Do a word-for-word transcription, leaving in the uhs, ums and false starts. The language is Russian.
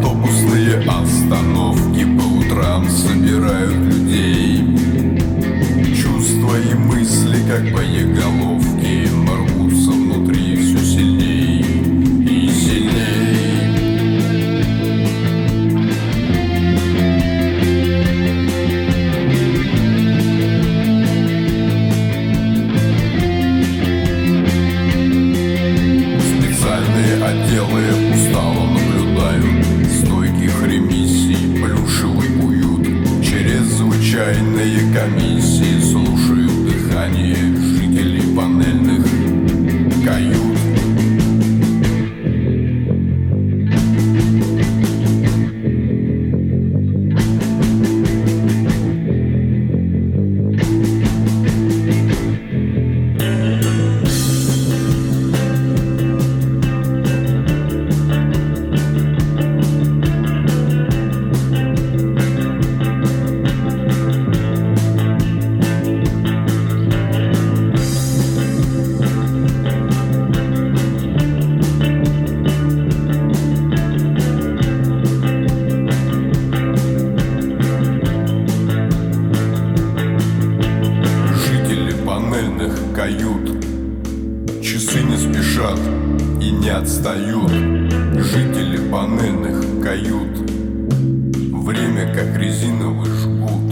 Автобусные остановки по утрам собирают людей. Чувства и мысли, как боеголовки, рвутся внутри все сильней и сильней. Специальные отделы устало наблюдают стойких ремиссий, плюшевый уют. Чрезвычайные комиссии слушают дыхание жителей панельных кают. Кают. Часы не спешат и не отстают. Жители панельных кают. Время как резиновый жгут.